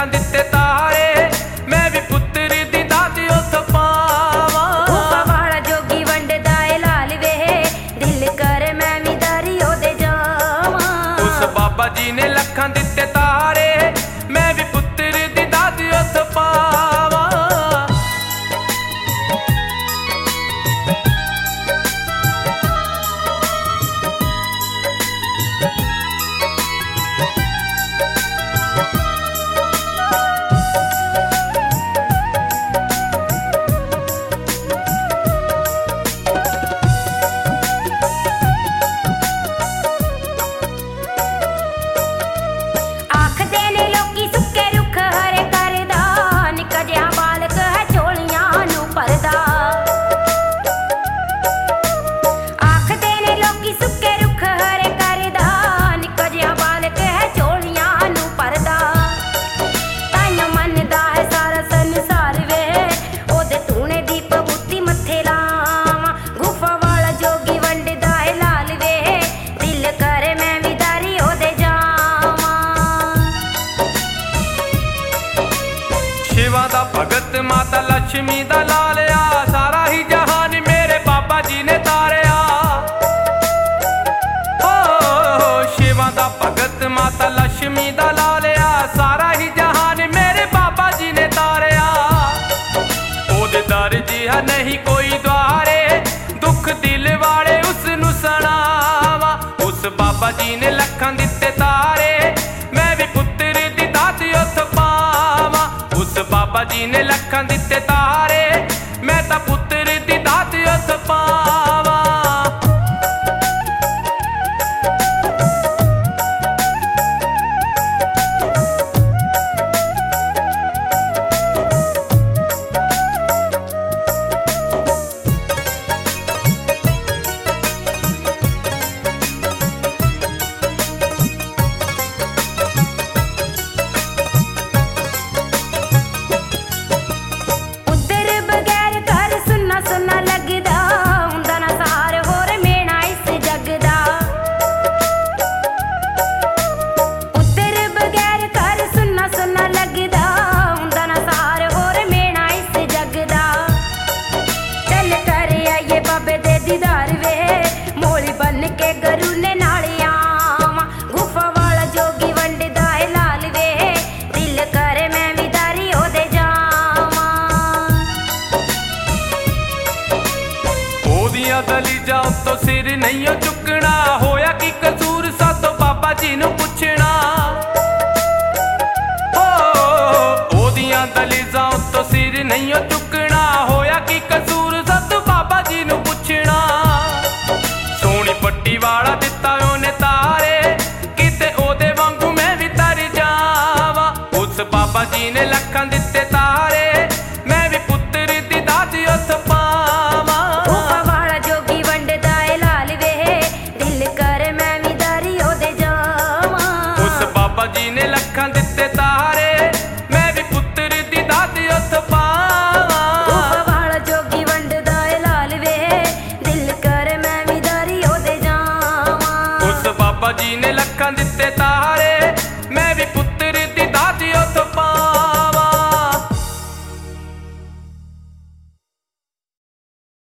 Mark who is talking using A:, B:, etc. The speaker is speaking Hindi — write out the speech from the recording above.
A: लखां दिते तारे, मैं भी पुत्र दी दाती उथ पावां।
B: गुफा वाला जोगी वंडदा ए लाल वे, दिल करे मैं भी दारी ओदे जावां।
A: उस बाबा जी ने लखां दिते तारे, मैं भी पुत्र दी दाती उथ पावां। शिवा दा भगत माता लक्ष्मी दा लालिया, सारा ही जहान मेरे बाबा जी ने तारिया। हो शिवा दा भगत माता लक्ष्मी दा लालिया, सारा ही जहान मेरे बाबा जी ने तारिया। ओदे दर जिहा नहीं कोई द्वारे, दुख दिल वाले उसनू सुनावा। उस बाबा जी ने लखां दिते तारे, मैं भी पुत्र दी दाती उथ पावां। उस बाबा जी ने लखां दिते तारे, मैं तां पुत्र दी दाती उथ पावां। दलीजा तो सिर नहीं चुकना, होया की कसूर सातो बाबा जी नू पुछना। ओदियां दलीजा तो सिर नहीं चुकना, होया की कसूर सातो बाबा जी नू पुछना। सोनी पट्टी वाला दिता ओने तारे, किते ओदे वांगू मैं भी तर जावां। उस बाबा जी ने लखां दिते तारे, मैं भी पुत्र दी दाती उथ पावां। जी ने लखां दिते तारे, मैं भी पुत्र दी दाती उथ पावां।
B: गुफा वाला जोगी वंडदा ए लाल वे, दिल करे मैं भी दारी ओदे जावां।
A: उस बाबा जी ने